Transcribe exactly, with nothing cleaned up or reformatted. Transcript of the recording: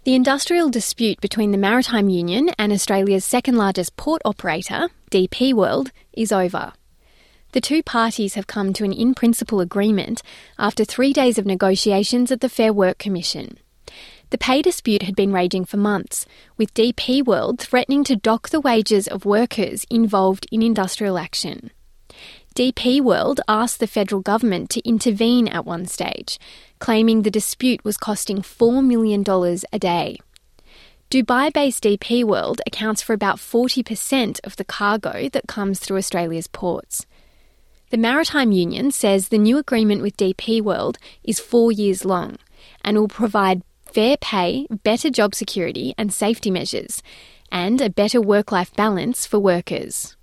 The industrial dispute between the Maritime Union and Australia's second-largest port operator, D P World, is over. The two parties have come to an in-principle agreement after three days of negotiations at the Fair Work Commission. The pay dispute had been raging for months, with D P World threatening to dock the wages of workers involved in industrial action. D P World asked the federal government to intervene at one stage, claiming the dispute was costing four million dollars a day. Dubai-based D P World accounts for about forty percent of the cargo that comes through Australia's ports. The Maritime Union says the new agreement with D P World is four years long and will provide fair pay, better job security and safety measures, and a better work-life balance for workers.